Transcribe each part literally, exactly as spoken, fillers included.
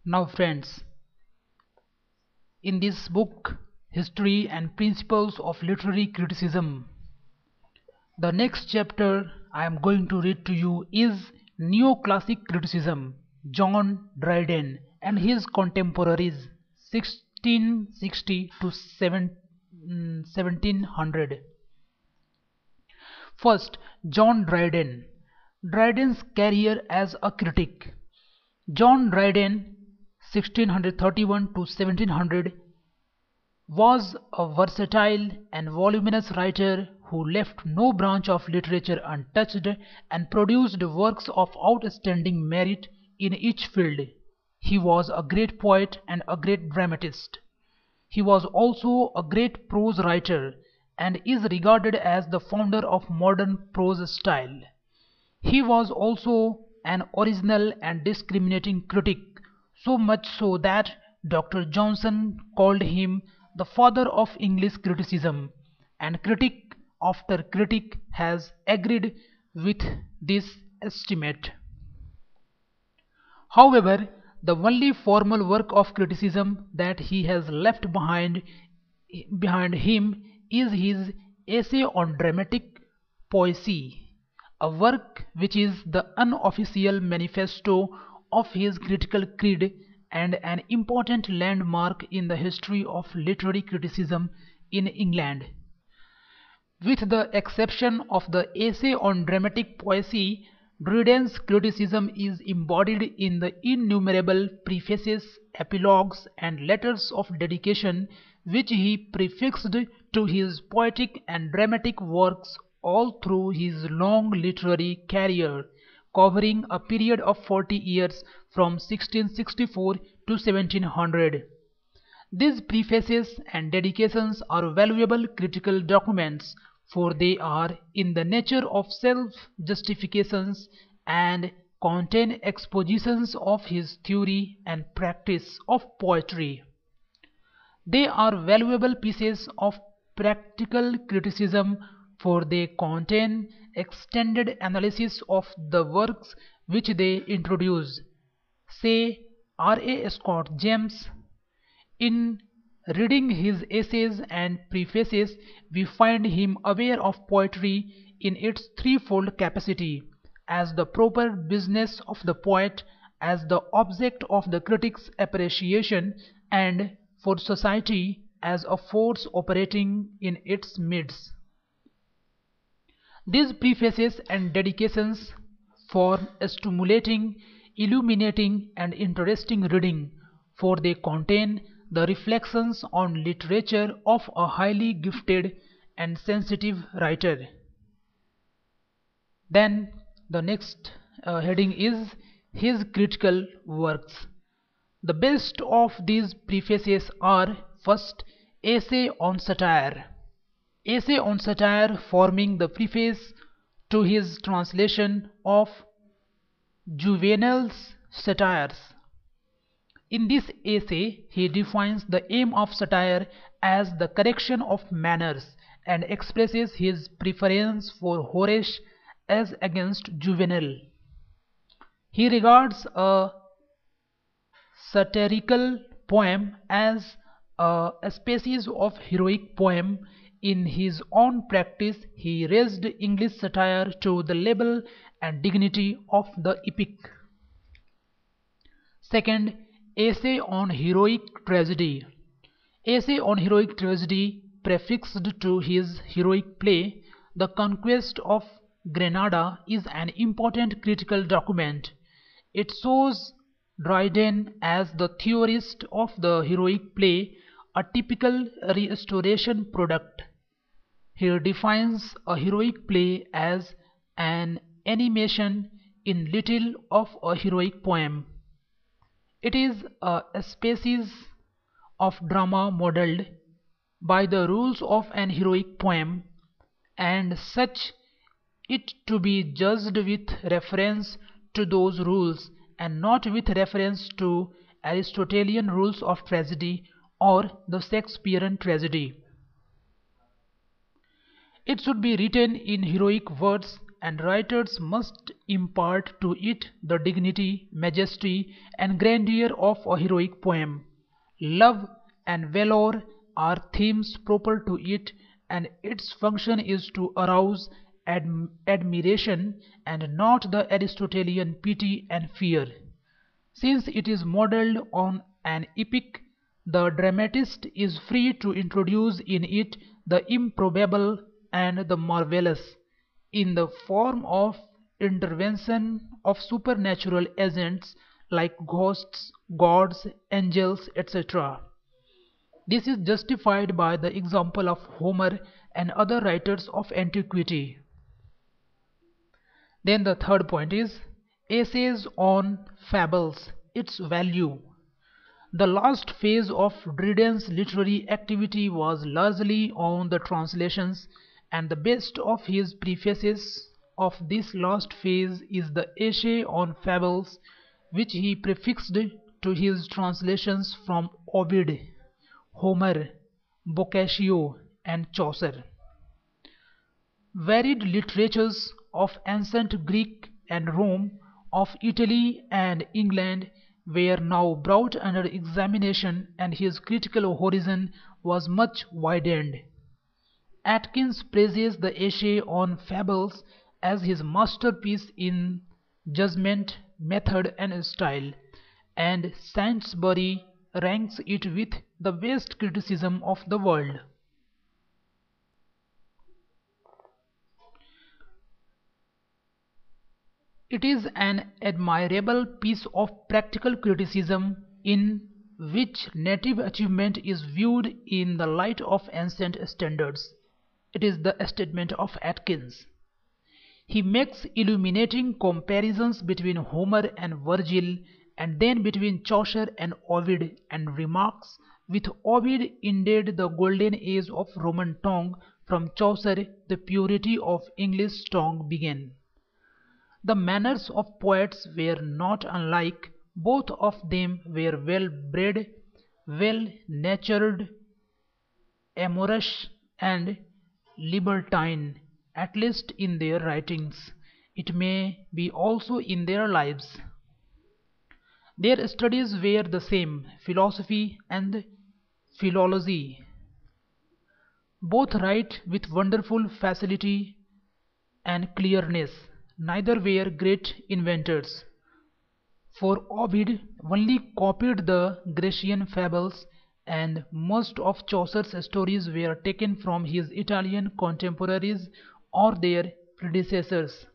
Now, friends, in this book, History and Principles of Literary Criticism, the next chapter I am going to read to you is Neoclassic Criticism, John Dryden and his contemporaries, sixteen sixty to seventeen hundred. First, John Dryden. Dryden's career as a critic. John Dryden sixteen thirty-one to seventeen hundred was a versatile and voluminous writer who left no branch of literature untouched and produced works of outstanding merit in each field. He was a great poet and a great dramatist. He was also a great prose writer and is regarded as the founder of modern prose style. He was also an original and discriminating critic, so much so that Doctor Johnson called him the father of English criticism, and critic after critic has agreed with this estimate. However, the only formal work of criticism that he has left behind behind him is his essay on dramatic poesy, a work which is the unofficial manifesto of his critical creed and an important landmark in the history of literary criticism in England. With the exception of the essay on dramatic poesy, Dryden's criticism is embodied in the innumerable prefaces, epilogues, and letters of dedication which he prefixed to his poetic and dramatic works all through his long literary career, covering a period of forty years from sixteen sixty-four to seventeen hundred. These prefaces and dedications are valuable critical documents, for they are in the nature of self-justifications and contain expositions of his theory and practice of poetry. They are valuable pieces of practical criticism, for they contain extended analysis of the works which they introduce. Say R. A. Scott James. In reading his essays and prefaces, we find him aware of poetry in its threefold capacity: as the proper business of the poet, as the object of the critic's appreciation, and for society as a force operating in its midst. These prefaces and dedications form a stimulating, illuminating, and interesting reading, for they contain the reflections on literature of a highly gifted and sensitive writer. Then the next uh, heading is his critical works. The best of these prefaces are: first, Essay on Satire. Essay on Satire, forming the preface to his translation of Juvenal's Satires. In this essay, he defines the aim of satire as the correction of manners and expresses his preference for Horace as against Juvenal. He regards a satirical poem as a, a species of heroic poem. In his own practice, he raised English satire to the level and dignity of the epic. Second, Essay on Heroic Tragedy. Essay on Heroic Tragedy, prefixed to his heroic play, The Conquest of Grenada, is an important critical document. It shows Dryden as the theorist of the heroic play, a typical Restoration product. He defines a heroic play as an animation in little of a heroic poem. It is a species of drama modeled by the rules of an heroic poem, and such it to be judged with reference to those rules and not with reference to Aristotelian rules of tragedy or the Shakespearean tragedy. It should be written in heroic words and writers must impart to it the dignity, majesty, and grandeur of a heroic poem. Love and valor are themes proper to it, and its function is to arouse adm- admiration and not the Aristotelian pity and fear. Since it is modelled on an epic, the dramatist is free to introduce in it the improbable and the marvellous, in the form of intervention of supernatural agents like ghosts, gods, angels, et cetera. This is justified by the example of Homer and other writers of antiquity. Then the third point is essays on fables, its value. The last phase of Dryden's literary activity was largely on the translations, and the best of his prefaces of this last phase is the essay on fables which he prefixed to his translations from Ovid, Homer, Boccaccio, and Chaucer. Varied literatures of ancient Greek and Rome, of Italy and England were now brought under examination, and his critical horizon was much widened. Atkins praises the essay on fables as his masterpiece in judgment, method, and style, and Saintsbury ranks it with the best criticism of the world. It is an admirable piece of practical criticism in which native achievement is viewed in the light of ancient standards. It is the statement of Atkins. He makes illuminating comparisons between Homer and Virgil, and then between Chaucer and Ovid, and remarks, with Ovid ended the golden age of Roman tongue, from Chaucer the purity of English tongue began. The manners of poets were not unlike; both of them were well bred, well natured, amorous, and libertine, at least in their writings. It may be also in their lives. Their studies were the same, philosophy and philology. Both write with wonderful facility and clearness. Neither were great inventors, for Ovid only copied the Grecian fables, and most of Chaucer's stories were taken from his Italian contemporaries or their predecessors.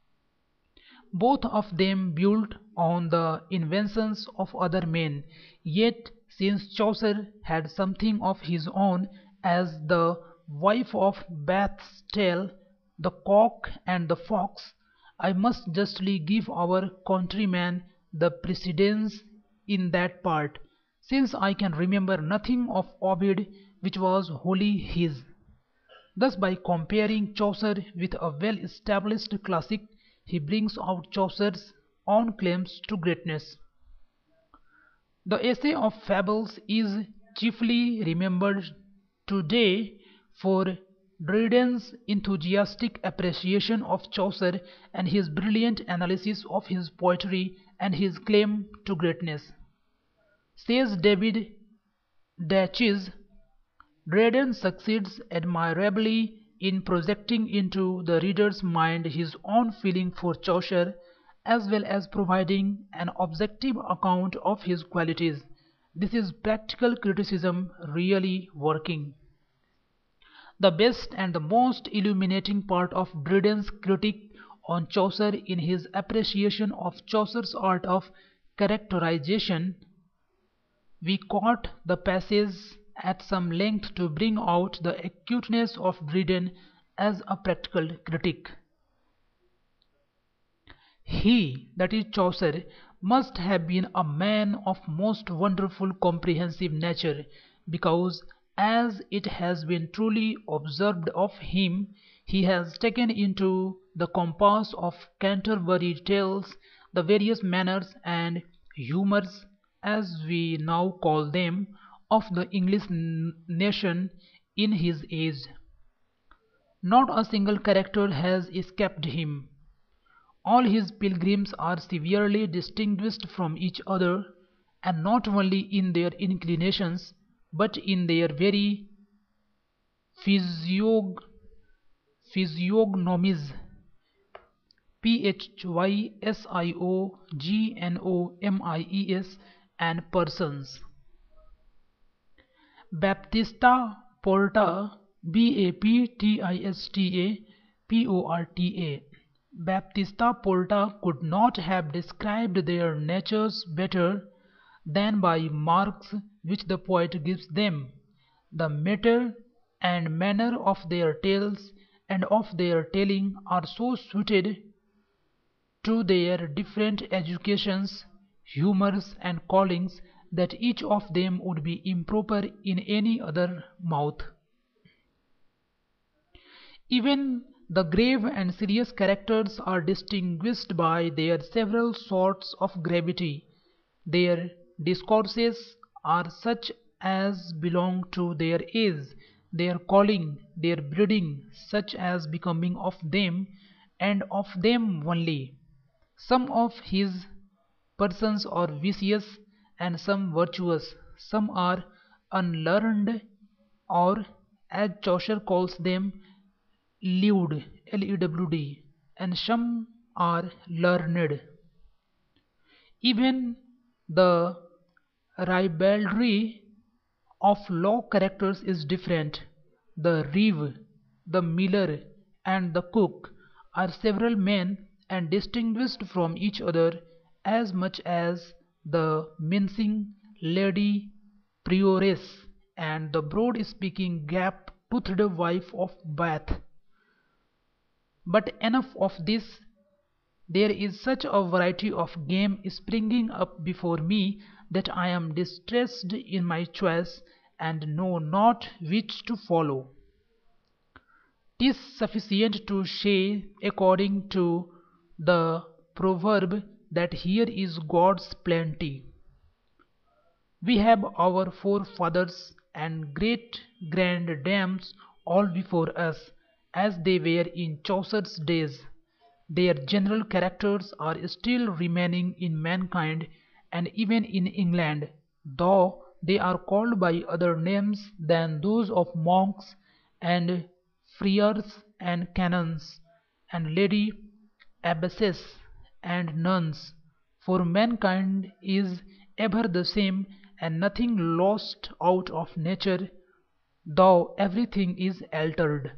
Both of them built on the inventions of other men, yet since Chaucer had something of his own, as the wife of Bath's tale, the cock and the fox, I must justly give our countryman the precedence in that part, since I can remember nothing of Ovid which was wholly his. Thus by comparing Chaucer with a well-established classic, he brings out Chaucer's own claims to greatness. The essay of fables is chiefly remembered today for Dryden's enthusiastic appreciation of Chaucer and his brilliant analysis of his poetry and his claim to greatness. Says David Datches, Dryden succeeds admirably in projecting into the reader's mind his own feeling for Chaucer, as well as providing an objective account of his qualities. This is practical criticism really working. The best and the most illuminating part of Dryden's critique on Chaucer in his appreciation of Chaucer's art of characterization. We quote the passage at some length to bring out the acuteness of Dryden as a practical critic. He, that is Chaucer, must have been a man of most wonderful comprehensive nature, because, as it has been truly observed of him, he has taken into the compass of Canterbury Tales the various manners and humours, as we now call them, of the English nation in his age. Not a single character has escaped him. All his pilgrims are severely distinguished from each other, and not only in their inclinations, but in their very physiog- physiognomies. P H Y S I O G N O M I E S and persons. Baptista Porta, B A P T I S T A P O R T A. Baptista Porta could not have described their natures better than by marks which the poet gives them. The matter and manner of their tales and of their telling are so suited to their different educations, humours, and callings that each of them would be improper in any other mouth. Even the grave and serious characters are distinguished by their several sorts of gravity. Their discourses are such as belong to their age, their calling, their breeding, such as becoming of them, and of them only. Some of his persons are vicious, and some virtuous; some are unlearned, or, as Chaucer calls them, lewd, L E W D, and some are learned. Even the ribaldry of low characters is different. The reeve, the miller, and the cook are several men, and distinguished from each other as much as the mincing lady prioress and the broad-speaking gap-toothed wife of Bath. But enough of this. There is such a variety of game springing up before me that I am distressed in my choice, and know not which to follow. 'Tis sufficient to say, according to the proverb, that here is God's plenty. We have our forefathers and great granddames all before us, as they were in Chaucer's days. Their general characters are still remaining in mankind, and even in England, though they are called by other names than those of monks and friars and canons, and lady abbesses and nuns, for mankind is ever the same, and nothing lost out of nature, though everything is altered.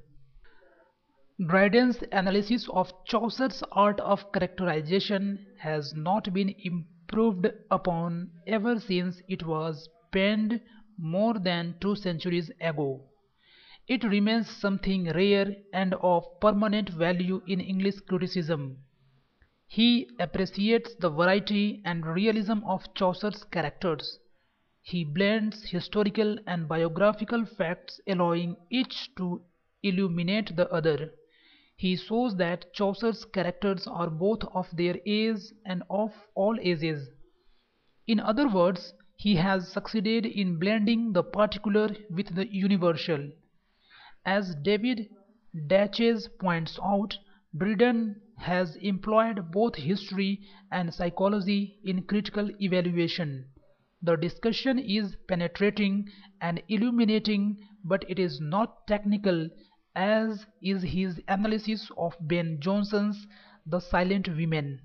Dryden's analysis of Chaucer's art of characterization has not been improved upon ever since it was penned more than two centuries ago. It remains something rare and of permanent value in English criticism. He appreciates the variety and realism of Chaucer's characters. He blends historical and biographical facts, allowing each to illuminate the other. He shows that Chaucer's characters are both of their age and of all ages. In other words, he has succeeded in blending the particular with the universal. As David Datches points out, Dryden has employed both history and psychology in critical evaluation. The discussion is penetrating and illuminating, but it is not technical, as is his analysis of Ben Jonson's The Silent Women.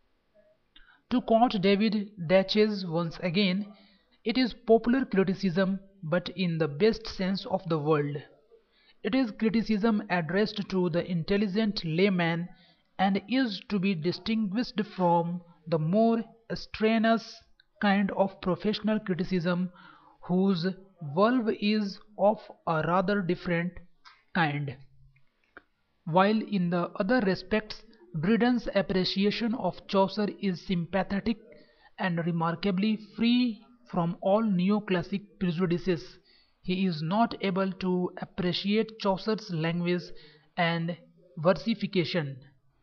To quote David Datches once again, it is popular criticism, but in the best sense of the word. It is criticism addressed to the intelligent layman, and is to be distinguished from the more strenuous kind of professional criticism, whose valve is of a rather different kind. While in the other respects Dryden's appreciation of Chaucer is sympathetic and remarkably free from all neoclassic prejudices, he is not able to appreciate Chaucer's language and versification.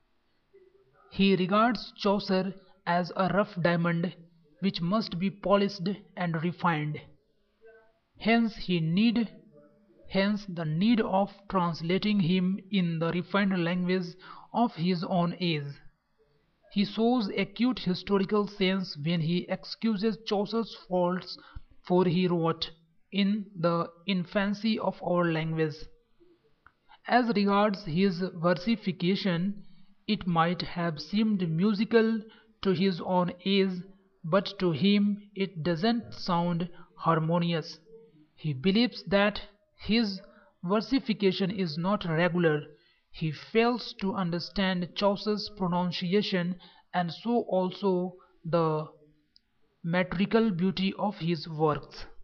He regards Chaucer as a rough diamond which must be polished and refined. Hence he need hence the need of translating him in the refined language of his own age. He shows acute historical sense when he excuses Chaucer's faults, for he wrote in the infancy of our language. As regards his versification, it might have seemed musical to his own age, but to him it doesn't sound harmonious. He believes that his versification is not regular. He fails to understand Chaucer's pronunciation and so also the metrical beauty of his works.